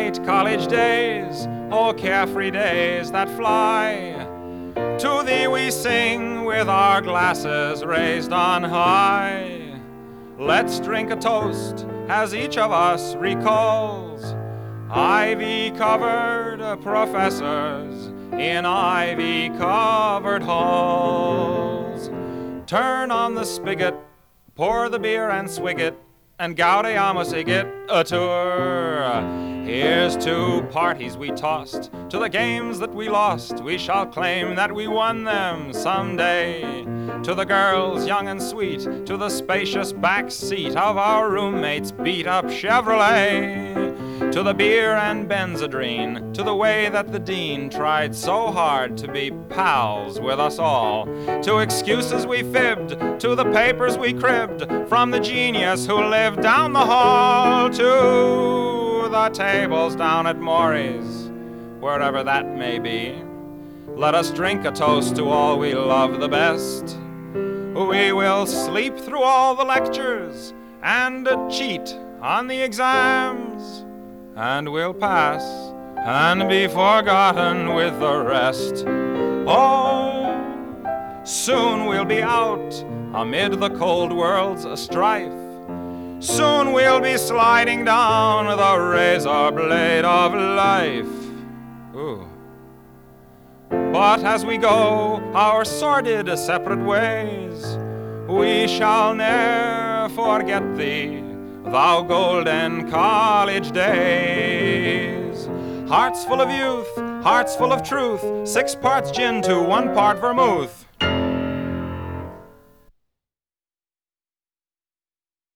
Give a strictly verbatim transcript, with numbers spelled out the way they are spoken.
bright college days, oh carefree days that fly. To thee we sing with our glasses raised on high. Let's drink a toast as each of us recalls ivy-covered professors in ivy-covered halls. Turn on the spigot, pour the beer and swig it, and gaudeamus igitt a tour. Here's to parties we tossed, to the games that we lost. We shall claim that we won them someday. To the girls young and sweet, to the spacious back seat of our roommate's beat-up Chevrolet. To the beer and Benzedrine, to the way that the dean tried so hard to be pals with us all. To excuses we fibbed, to the papers we cribbed from the genius who lived down the hall. To the tables down at Maury's, wherever that may be. Let us drink a toast to all we love the best. We will sleep through all the lectures and cheat on the exams, and we'll pass and be forgotten with the rest. Oh, soon we'll be out amid the cold world's strife. Soon we'll be sliding down the razor blade of life. Ooh. But as we go our sordid separate ways, we shall ne'er forget thee, thou golden college days. Hearts full of youth, hearts full of truth, six parts gin to one part vermouth.